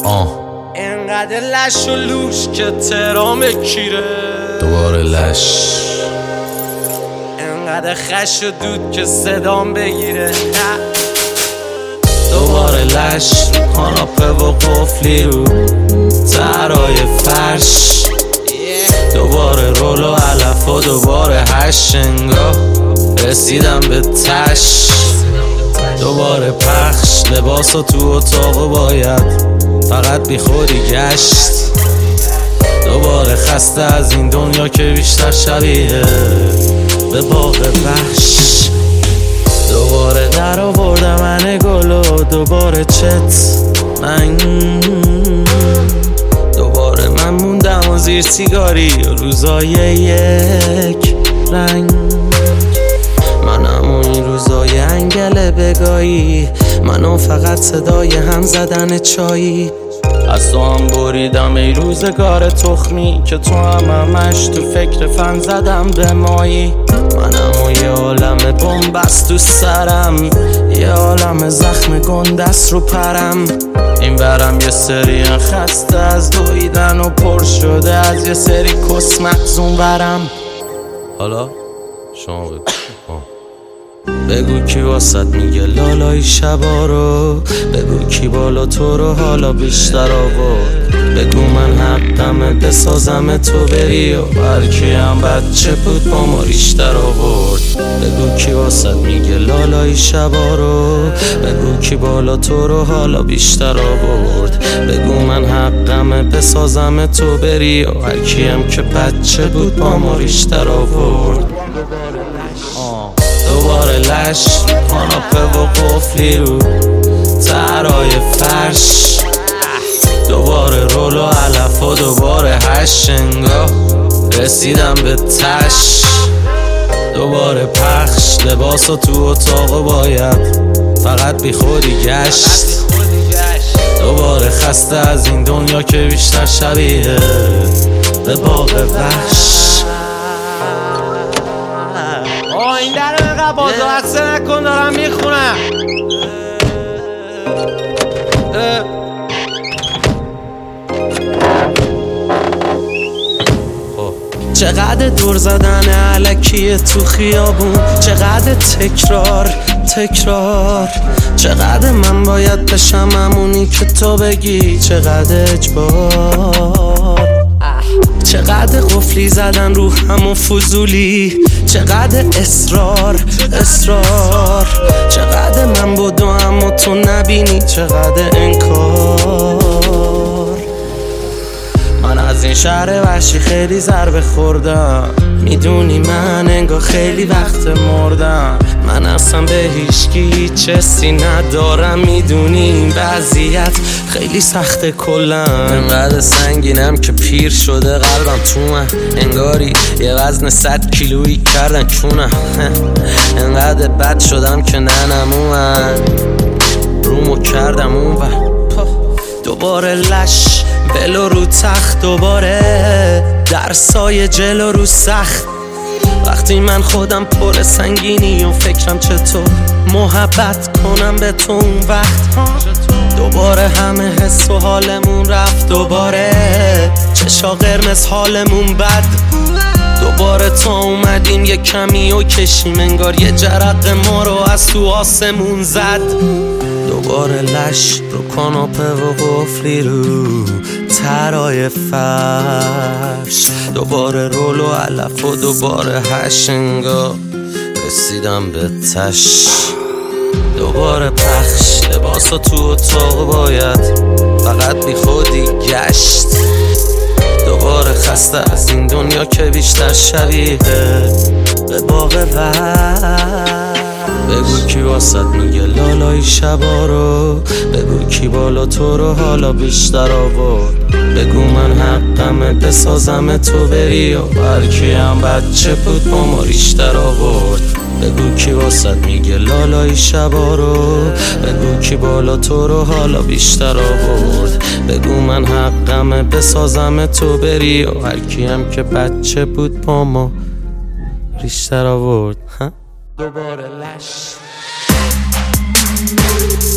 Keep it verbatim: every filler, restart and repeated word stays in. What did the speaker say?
آه اینقدر لش و لوش که تهران بکیره، دوباره لش. اینقدر خش و دود که صدام بگیره، دوباره لش رو کاناپه و قفلی رو ترای فرش، دوباره رول و علف و دوباره هشت انگاه رسیدم به تش، دوباره پخش لباس و تو اتاق باید فقط بی خودی گشت، دوباره خسته از این دنیا که بیشتر شبیه به باغ وحش، دوباره در آوردم من گل و دوباره چت من، دوباره من موندم و زیر سیگاری و روزای یک رنگ، منم و این روزای انگل بگایی، منو فقط صدای هم زدن چایی، از تو هم بریدم ای روزگار تخمی که تو هم همش تو فکر فن زدم به مایی، منم و یه عالم بنبست تو سرم، یه عالم زخم گندست رو پرم، این برم یه سری خسته از دویدن و پر شده از یه سری کس مخزون برم. حالا شما بگو بگو کی واسط میگه لالای شبا رو، بگو کی بالا تو رو حالا بیشتر آورد، بگو من حقمه بسازم تو بری و هرکی هم بچه بود با ما ریشتر آورد، بگو کی واسط میگه لالای شبا رو، بگو کی بالا تو رو حالا بیشتر آورد، بگو من حقمه بسازم تو بری و هرکی هم که بچه بود با ما ریشتر آورد، دوباره لش کاناپه و قفلی رو ترای فرش، دوباره رول و علف و دوباره هشت انگاه رسیدم به تش، دوباره پخش لباس و تو اتاق باید فقط بی خودی گشت، دوباره خسته از این دنیا که بیشتر شبیه به باغ وحش. آه این در اینقدر بازا حسه نکن دارم میخونم. چقدر دور زدن علکیه تو خیابون، چقدر تکرار تکرار، چقدر من باید بشم همونی که تو بگی، چقدر اجبار، چقدر قفلی زدن رو همون فضولی، چقدر اصرار اصرار، چقدر من بودو اما تو نبینی، چقدر انکار، من از این شهر وحشی خیلی ضربه خوردم، میدونی من انگار خیلی وقت مردم، من اصلا به هیچکی هیچ حسی ندارم، میدونی این وضعیت خیلی سخته کلم، انقدر سنگینم که پیر شده قلبم تو من، انگاری یه وزن صد کیلویی کردن چونم، انقدر بد شدم که ننمو من رومو کردم اون و دوباره لش بلو رو تخت، دوباره در سایه جلو رو سخت، وقتی من خودم پر سنگینی و فکرم چطور محبت کنم به تو اون وقت، دوباره همه حس و حالمون رفت، دوباره چشا قرمز حالمون بد، دوباره تا اومدیم یه کمی و کشیم انگار یه جرق ما رو از تو آسمون زد، دوباره لش رو کاناپه و قفلی رو ترای فرش، دوباره رول و علف و دوباره هشت انگاه رسیدم به تش، دوباره پخش لباس و تو اتاق باید فقط بی خودی گشت، دوباره خسته از این دنیا که بیشتر شبیه به باغ وحش، بگو کی واسط میگه لالای شبا رو، بگو کی بالا تو رو حالا بیشتر آورد، بگو من حقمه بسازم تو بری و هرکی هم بچه بود با ما ریشتر آورد، بگو کی واسط میگه لالای شبا رو، بگو کی بالا تو رو حالا بیشتر آورد، بگو من حقمه بسازم تو بری و هرکی هم که بچه بود با ما ریشتر آورد. دوباره لش